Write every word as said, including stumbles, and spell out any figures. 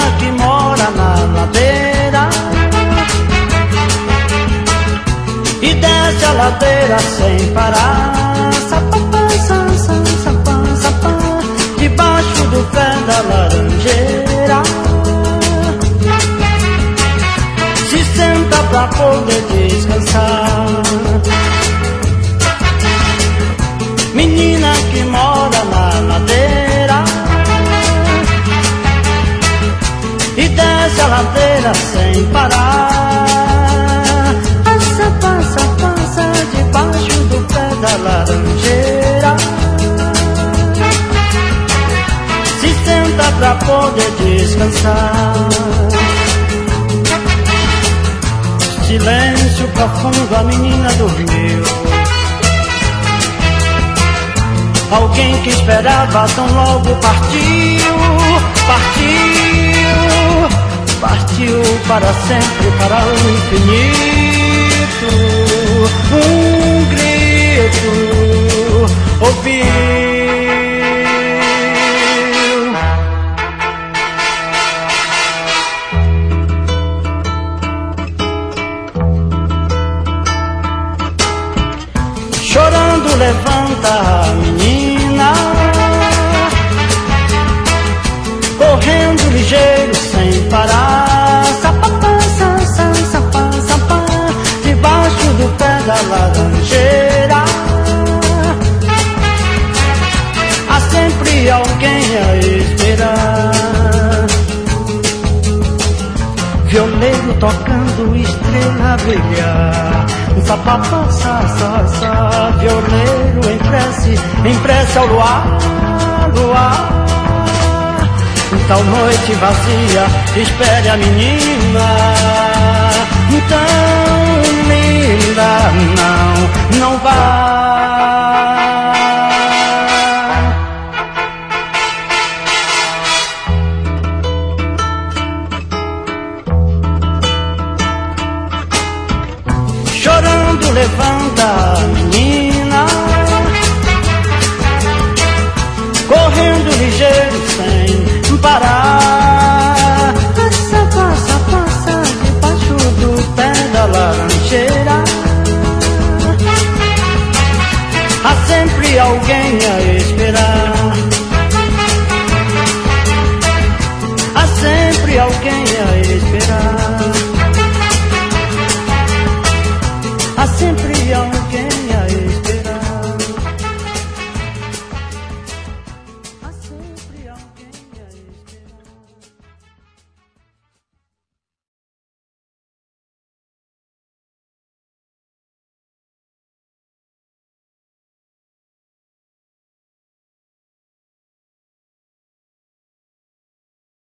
que mora na ladeira e desce a ladeira sem parar. Sapapá, sapá, sapá, sapá, debaixo do pé da laranjeira se senta pra poder descansar. Menina que mora na ladeira e desce a ladeira sem parar. Passa, passa, passa debaixo do pé da laranjeira se senta pra poder descansar. Silêncio profundo, a menina dormiu. Alguém que esperava tão logo partiu, partiu, partiu para sempre, para o infinito. Um grito ouviu. Chorando levanta a menina, correndo ligeiro sem parar. Sapapá, sapá, sapá, sapá, debaixo do pé da laranjeira há sempre alguém a esperar. Violeiro tocando, estrela a brilhar. Sapapá, sa, sa, sa, violeiro em prece, em prece ao luar, luar. Tal noite vazia, espere a menina tão linda, não, não vá. Chorando levanta a menina, correndo ligeiro sem parar. Passa, passa, passa debaixo do pé da laranjeira há sempre alguém a esperar.